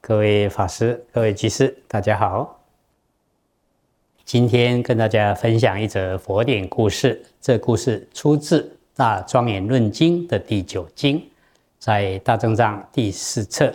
各位法师、各位居士，大家好。今天跟大家分享一则佛典故事。这故事出自《大庄严论经》的第9经，在大正藏第4册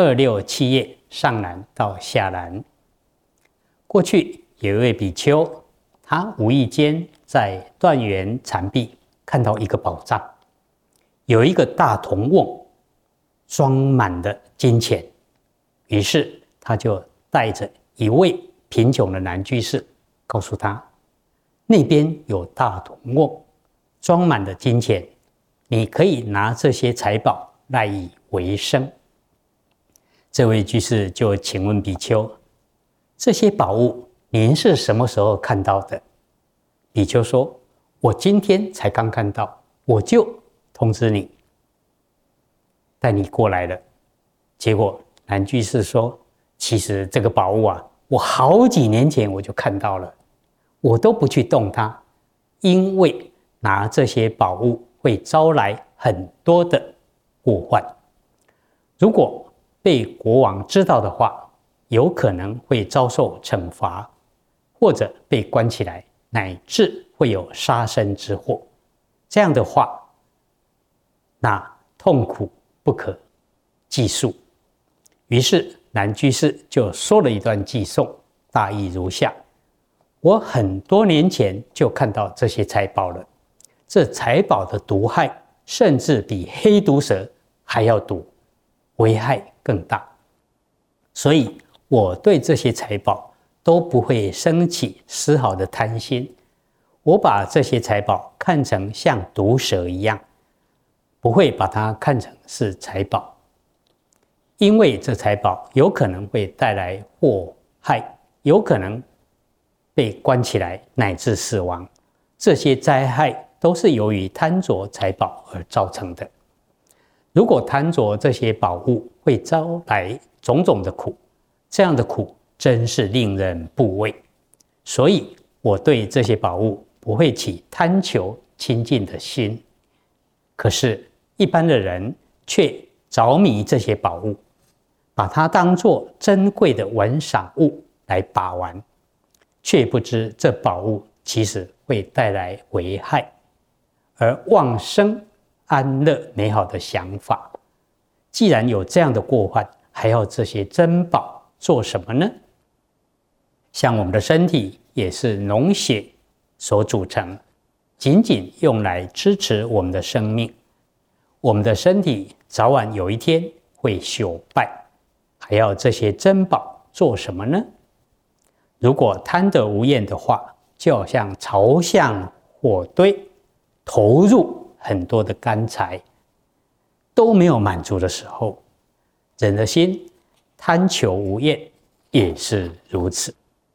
267页上栏到下栏。过去有一位比丘，他无意间在断垣残壁看到一个宝藏，有一个大铜瓮，装满了金钱。于是他就带着一位贫穷的男居士，告诉他那边有大铜瓮，装满了金钱，你可以拿这些财宝赖以为生。这位居士就请问比丘，这些宝物您是什么时候看到的？比丘说，我今天才刚看到，我就通知你，带你过来了。结果男居士说，其实这个宝物啊，我好几年前我就看到了，我都不去动它，因为拿这些宝物会招来很多的祸患。如果被国王知道的话，有可能会遭受惩罚，或者被关起来，乃至会有杀身之祸。这样的话，那痛苦不可计数。于是男居士就说了一段偈颂，大意如下：我很多年前就看到这些财宝了，这财宝的毒害甚至比黑毒蛇还要毒，危害更大，所以我对这些财宝都不会生起丝毫的贪心。我把这些财宝看成像毒蛇一样，不会把它看成是财宝，因为这财宝有可能会带来祸害，有可能被关起来乃至死亡。这些灾害都是由于贪着财宝而造成的。如果贪着这些宝物会招来种种的苦，这样的苦真是令人怖畏。所以我对这些宝物不会起贪求亲近的心。可是一般的人却着迷这些宝物，把它当作珍贵的玩赏物来把玩，却不知这宝物其实会带来危害，而妄生安乐美好的想法。既然有这样的过患，还要这些珍宝做什么呢？像我们的身体也是脓血所组成，仅仅用来支持我们的生命。我们的身体早晚有一天会朽败，还要这些珍宝做什么呢？如果贪得无厌的话，就好像朝向火堆投入很多的干柴，都没有满足的时候，人的心贪求无厌也是如此。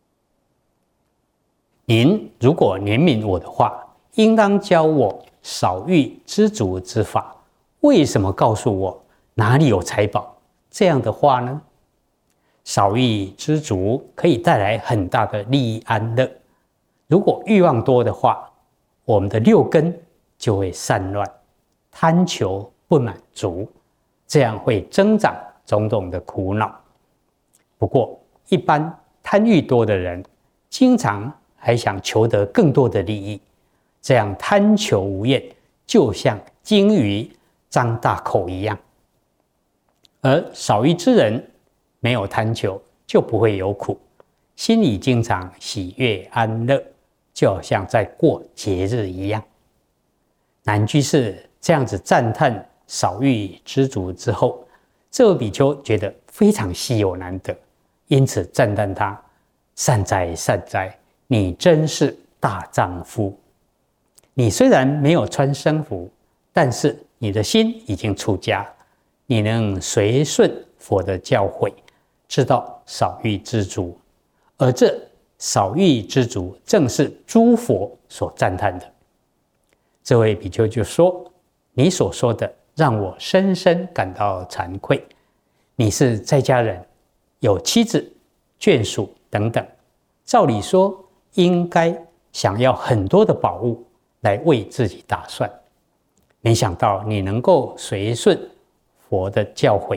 您如果怜悯我的话，应当教我少欲知足之法。为什么告诉我哪里有财宝这样的话呢？少欲知足可以带来很大的利益安乐。如果欲望多的话，我们的6根就会散乱，贪求不满足，这样会增长种种的苦恼。不过一般贪欲多的人，经常还想求得更多的利益，这样贪求无厌，就像鲸鱼张大口一样。而少欲之人没有贪求，就不会有苦，心里经常喜悦安乐，就好像在过节日一样。男居士这样子赞叹少欲知足之后，这位比丘觉得非常稀有难得，因此赞叹他：善哉善哉，你真是大丈夫。你虽然没有穿僧服，但是你的心已经出家，你能随顺佛的教诲，知道少欲知足，而这少欲知足正是诸佛所赞叹的。这位比丘就说：你所说的让我深深感到惭愧。你是在家人，有妻子、眷属等等，照理说应该想要很多的宝物来为自己打算，没想到你能够随顺佛的教诲，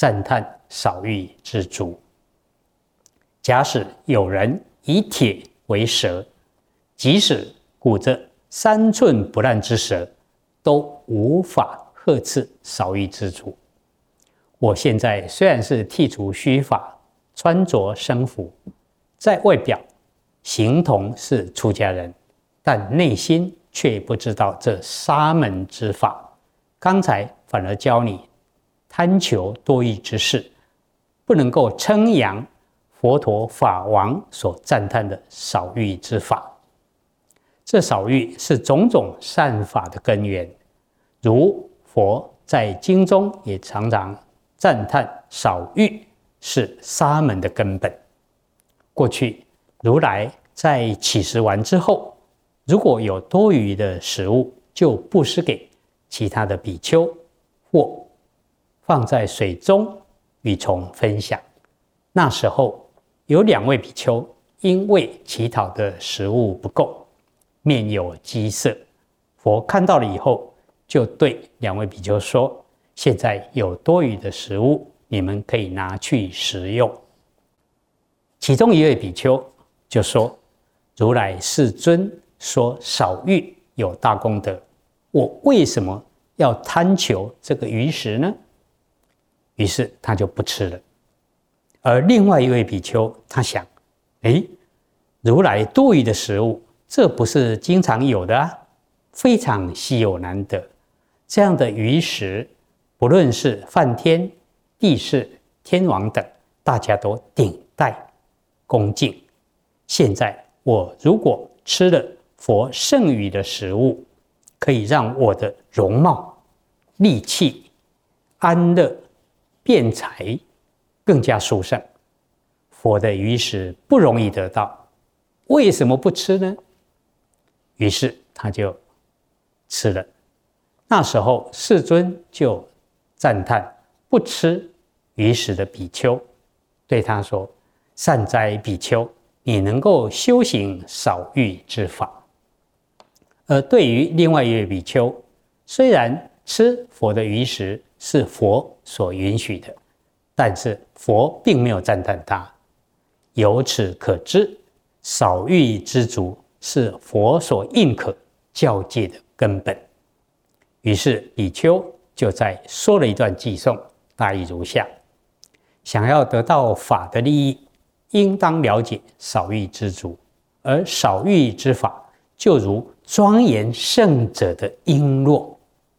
赞叹少欲知足。假使有人以铁为舌，即使鼓着3寸不烂之舌，都无法呵斥少欲知足。我现在虽然是剃除须发，穿着僧服，在外表形同是出家人，但内心却不知道这沙门之法。刚才反而教你贪求多欲之事，不能够称扬佛陀法王所赞叹的少欲之法。这少欲是种种善法的根源，如佛在经中也常常赞叹少欲是沙门的根本。过去如来在乞食完之后，如果有多余的食物，就布施给其他的比丘，或放在水中与虫分享。那时候有2位比丘因为乞讨的食物不够，面有饥色。佛看到了以后，就对2位比丘说：现在有多余的食物，你们可以拿去食用。其中一位比丘就说：如来世尊说少欲有大功德，我为什么要贪求这个鱼食呢？于是他就不吃了。而另外一位比丘他想，如来多余的食物，这不是经常有的啊，非常稀有难得。这样的鱼食，不论是梵天、帝释、天王等，大家都顶戴恭敬。现在我如果吃了佛剩余的食物，可以让我的容貌、力气、安乐、辩才更加殊胜。佛的鱼食不容易得到，为什么不吃呢？于是他就吃了。那时候世尊就赞叹不吃鱼食的比丘，对他说：善哉比丘，你能够修行少欲之法。而对于另外一位比丘，虽然吃佛的鱼食是佛所允许的，但是佛并没有赞叹他。由此可知，少欲知足是佛所认可教戒的根本。于是比丘就在说了一段偈颂，大意如下：想要得到法的利益，应当了解少欲知足，而少欲之法就如庄严圣者的璎珞。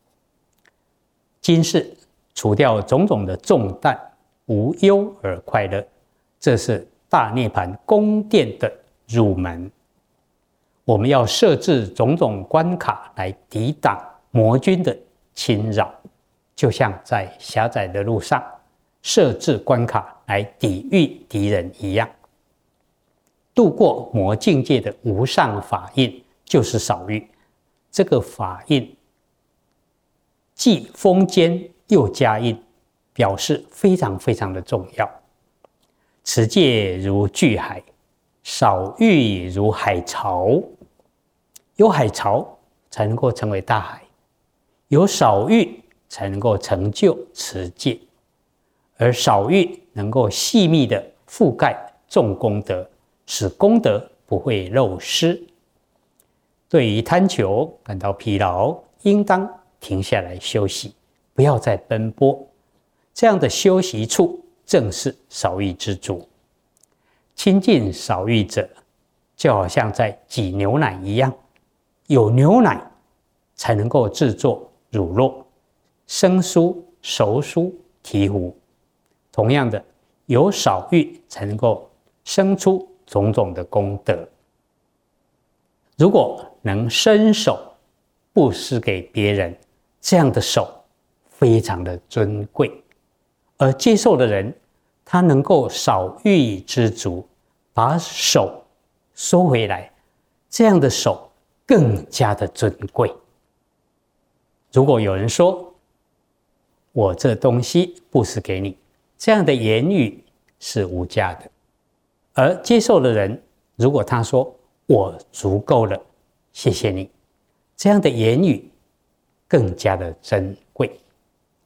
今世除掉种种的重担，无忧而快乐，这是大涅槃宫殿的入门。我们要设置种种关卡来抵挡魔君的侵扰，就像在狭窄的路上设置关卡来抵御敌人一样。度过魔境界的无上法印就是少欲。这个法印既封坚又加印，表示非常非常的重要。持戒如巨海，少欲如海潮。有海潮才能够成为大海，有少欲才能够成就持戒，而少欲能够细密的覆盖众功德，使功德不会漏失。对于贪求感到疲劳，应当停下来休息，不要再奔波。这样的休息处正是少欲知足。亲近少欲者，就好像在挤牛奶一样，有牛奶才能够制作乳酪、生酥、熟酥、醍醐。同样的，有少欲才能够生出种种的功德。如果能伸手布施给别人，这样的手非常的尊贵，而接受的人他能够少欲知足，把手收回来，这样的手更加的尊贵。如果有人说我这东西布施给你，这样的言语是无价的，而接受的人如果他说我足够了，谢谢你，这样的言语更加的珍贵。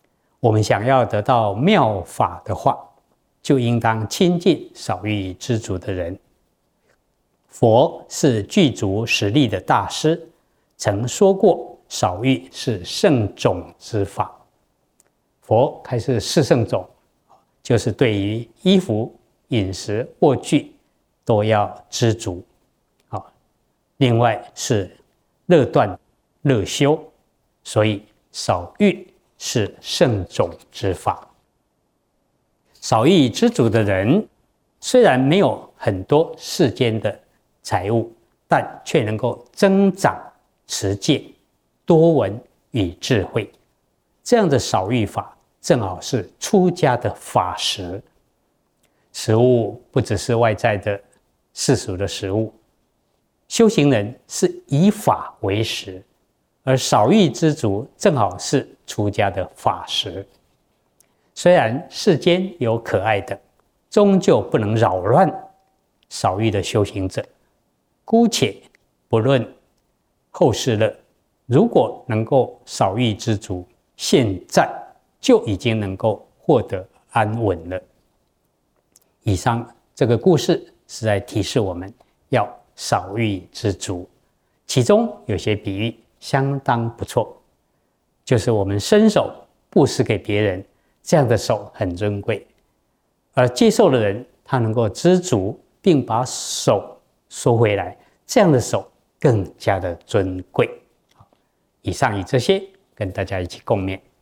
我们想要得到妙法的话，就应当亲近少欲知足的人。佛是具足实力的大师，曾说过少欲是圣种之法。佛开示四圣种，就是对于衣服、饮食、卧具都要知足。另外是乐断乐修，所以少欲是圣种之法。少欲知足的人，虽然没有很多世间的财物，但却能够增长持戒、多闻与智慧。这样的少欲法，正好是出家的法食。食物不只是外在的世俗的食物，修行人是以法为食，而少欲知足正好是出家的法食。虽然世间有可爱的，终究不能扰乱少欲的修行者。姑且不论后世乐，如果能够少欲知足，现在就已经能够获得安稳了。以上这个故事是在提示我们要少欲知足，其中有些比喻相当不错，就是我们伸手布施给别人，这样的手很珍贵，而接受的人他能够知足，并把手收回来，这样的手更加的尊贵。以上以这些跟大家一起共勉。